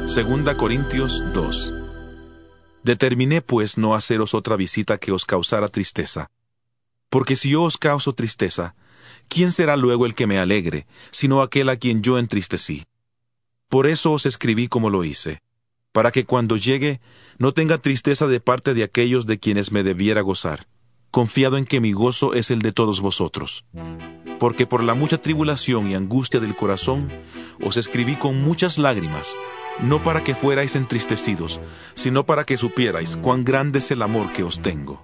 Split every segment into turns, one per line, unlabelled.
2 Corintios 2. Determiné pues no haceros otra visita que os causara tristeza. Porque si yo os causo tristeza, ¿quién será luego el que me alegre, sino aquel a quien yo entristecí? Por eso os escribí como lo hice, para que cuando llegue no tenga tristeza de parte de aquellos de quienes me debiera gozar, confiado en que mi gozo es el de todos vosotros. Porque por la mucha tribulación y angustia del corazón, os escribí con muchas lágrimas, no para que fuerais entristecidos, sino para que supierais cuán grande es el amor que os tengo.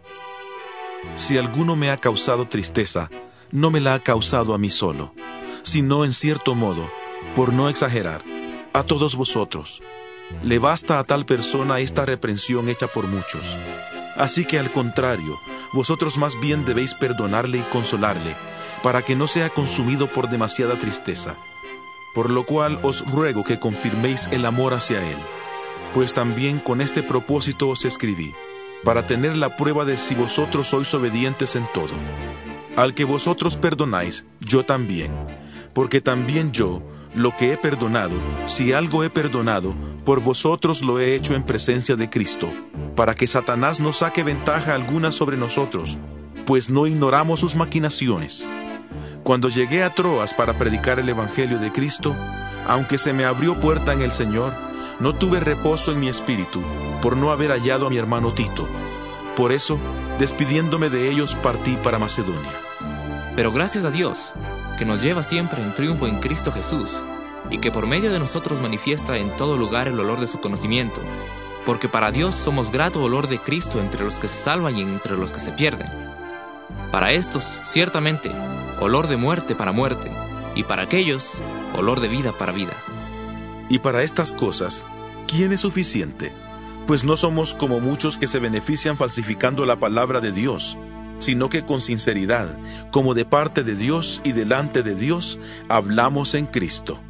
Si alguno me ha causado tristeza, no me la ha causado a mí solo, sino en cierto modo, por no exagerar, a todos vosotros. Le basta a tal persona esta reprensión hecha por muchos. Así que al contrario, vosotros más bien debéis perdonarle y consolarle, para que no sea consumido por demasiada tristeza. Por lo cual os ruego que confirméis el amor hacia él, pues también con este propósito os escribí, para tener la prueba de si vosotros sois obedientes en todo. Al que vosotros perdonáis, yo también, porque también yo, lo que he perdonado, si algo he perdonado, por vosotros lo he hecho en presencia de Cristo, para que Satanás no saque ventaja alguna sobre nosotros, pues no ignoramos sus maquinaciones. Cuando llegué a Troas para predicar el Evangelio de Cristo, aunque se me abrió puerta en el Señor, no tuve reposo en mi espíritu, por no haber hallado a mi hermano Tito. Por eso, despidiéndome de ellos, partí para Macedonia.
Pero gracias a Dios, que nos lleva siempre en triunfo en Cristo Jesús, y que por medio de nosotros manifiesta en todo lugar el olor de su conocimiento, porque para Dios somos grato olor de Cristo entre los que se salvan y entre los que se pierden. Para estos, ciertamente, olor de muerte para muerte, y para aquellos, olor de vida para vida.
Y para estas cosas, ¿quién es suficiente? Pues no somos como muchos que se benefician falsificando la palabra de Dios, sino que con sinceridad, como de parte de Dios y delante de Dios, hablamos en Cristo.